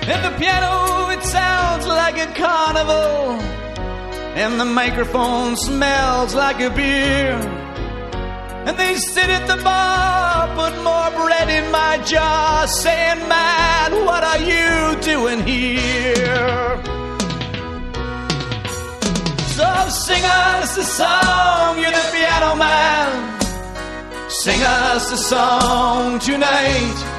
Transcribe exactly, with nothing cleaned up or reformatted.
And the piano, it sounds like a carnival, and the microphone smells like a beer. And they sit at the bar, put more bread in my jar, saying, man, what are you doing here? So sing us a song, you're the piano man. Sing us a song tonight.